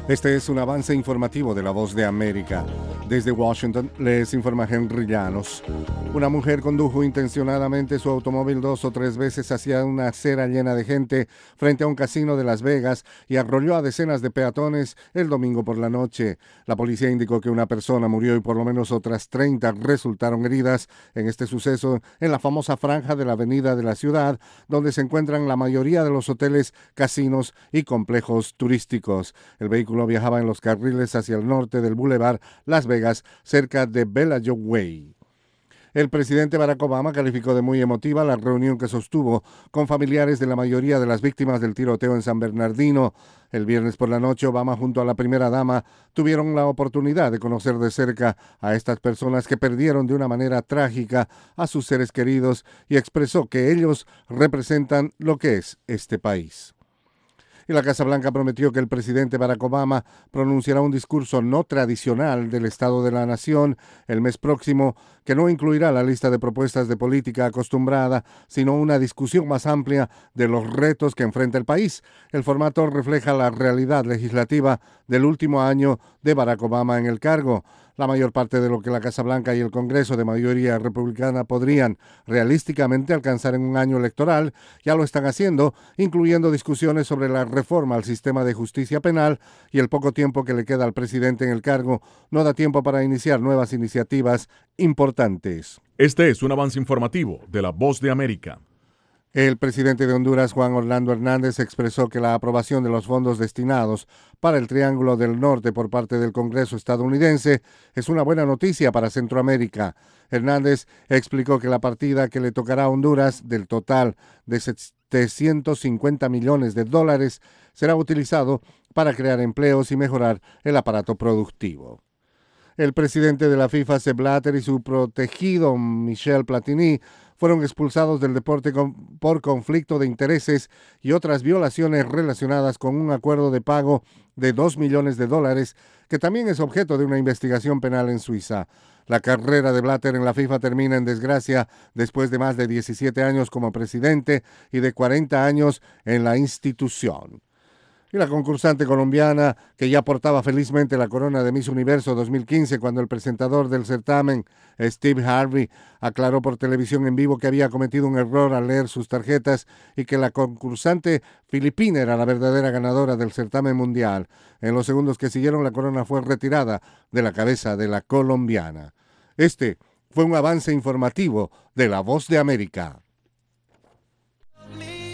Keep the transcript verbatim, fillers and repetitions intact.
Este es un avance informativo de La Voz de América. Desde Washington les informa Henry Llanos. Una mujer condujo intencionadamente su automóvil dos o tres veces hacia una acera llena de gente frente a un casino de Las Vegas y arrolló a decenas de peatones el domingo por la noche. La policía indicó que una persona murió y por lo menos otras treinta resultaron heridas en este suceso en la famosa franja de la avenida de la ciudad, donde se encuentran la mayoría de los hoteles, casinos y complejos turísticos. El vehículo viajaba en los carriles hacia el norte del Boulevard Las Vegas, cerca de Bellagio Way. El presidente Barack Obama calificó de muy emotiva la reunión que sostuvo con familiares de la mayoría de las víctimas del tiroteo en San Bernardino. El viernes por la noche, Obama junto a la primera dama tuvieron la oportunidad de conocer de cerca a estas personas que perdieron de una manera trágica a sus seres queridos y expresó que ellos representan lo que es este país. Y la Casa Blanca prometió que el presidente Barack Obama pronunciará un discurso no tradicional del Estado de la Nación el mes próximo, que no incluirá la lista de propuestas de política acostumbrada, sino una discusión más amplia de los retos que enfrenta el país. El formato refleja la realidad legislativa del último año de Barack Obama en el cargo. La mayor parte de lo que la Casa Blanca y el Congreso de mayoría republicana podrían realísticamente alcanzar en un año electoral, ya lo están haciendo, incluyendo discusiones sobre la reforma al sistema de justicia penal, y el poco tiempo que le queda al presidente en el cargo no da tiempo para iniciar nuevas iniciativas importantes. Este es un avance informativo de La Voz de América. El presidente de Honduras, Juan Orlando Hernández, expresó que la aprobación de los fondos destinados para el Triángulo del Norte por parte del Congreso estadounidense es una buena noticia para Centroamérica. Hernández explicó que la partida que le tocará a Honduras, del total de setecientos cincuenta millones de dólares, será utilizado para crear empleos y mejorar el aparato productivo. El presidente de la FIFA, Sepp Blatter, y su protegido, Michel Platini, fueron expulsados del deporte con, por conflicto de intereses y otras violaciones relacionadas con un acuerdo de pago de dos millones de dólares, que también es objeto de una investigación penal en Suiza. La carrera de Blatter en la FIFA termina en desgracia después de más de diecisiete años como presidente y de cuarenta años en la institución. Y la concursante colombiana, que ya portaba felizmente la corona de Miss Universo dos mil quince cuando el presentador del certamen, Steve Harvey, aclaró por televisión en vivo que había cometido un error al leer sus tarjetas y que la concursante filipina era la verdadera ganadora del certamen mundial. En los segundos que siguieron, la corona fue retirada de la cabeza de la colombiana. Este fue un avance informativo de La Voz de América.